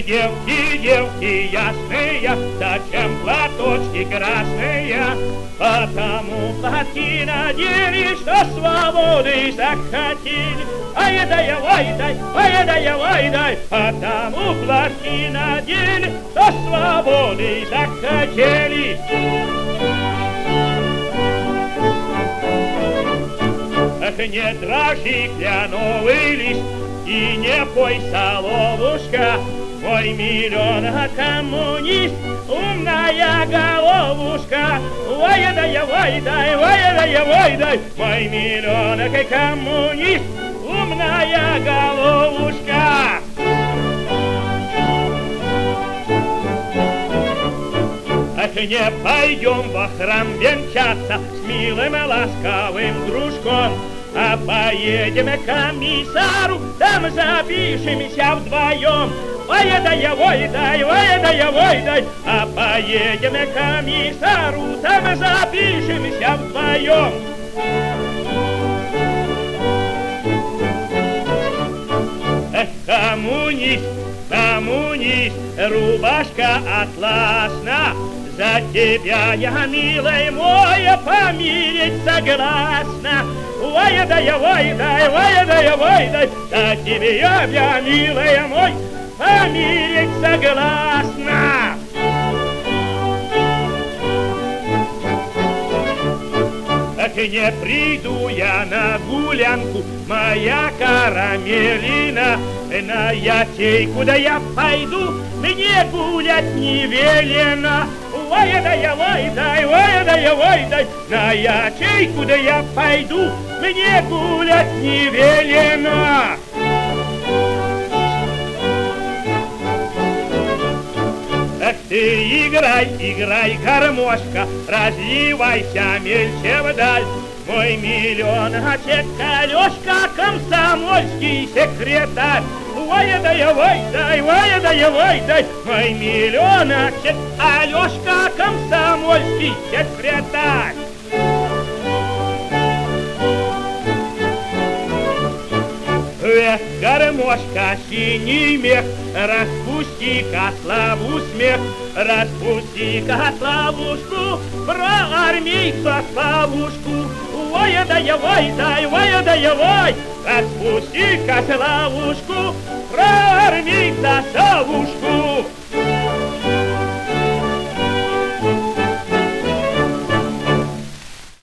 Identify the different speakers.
Speaker 1: девки, девки ясные, зачем платочки красные? Потому платки надели, что свободы захотели. Ай-дай, ай-дай, ай-дай, ай-дай, потому платки надели, что свободы захотели. Ах, не дрожи, кленовый лист, и не пой, соловушка, мой миллион коммунист, умная головушка. Ой-дай, ой-дай, ой-дай, ой-дай, мой миллион коммунист, умная головушка. Ах, не пойдем во храм венчаться с милым ласковым дружком, а поедем к комиссару, там запишемся вдвоем. Ой-дай, ой-дай, ой-дай, ой-дай, а поедем к комиссару, там запишемся вдвоем. Эх, коммунист, коммунист, рубашка атласна, за тебя я, милый мой, помирить согласна. Ой-дай, ой-дай, ой-дай, ой-дай, за тебя я, милый мой, помирить согласна. Ах, не приду я на гулянку, моя карамелина, на ячейку да я пойду, мне гулять не велено. Ой-дай, ой-дай, ой-дай, ой-дай, на ячейку да я пойду, мне гулять не велено. Ах ты, играй, играй, гармошка, разливайся мельче вдаль. Мой миллионочек Алёшка, комсомольский секретарь. Ой-дай, ой-дай, ой-дай, ой-дай, мой миллионочек Алёшка, комсомольский секретарь. Эх, гармошка, синий мех, распусти-ка славу смех, распусти-ка славушку, про армейца славушку. Ой-дай, ой-дай, ой-дай, ой, распусти-ка славушку, про армейца славушку.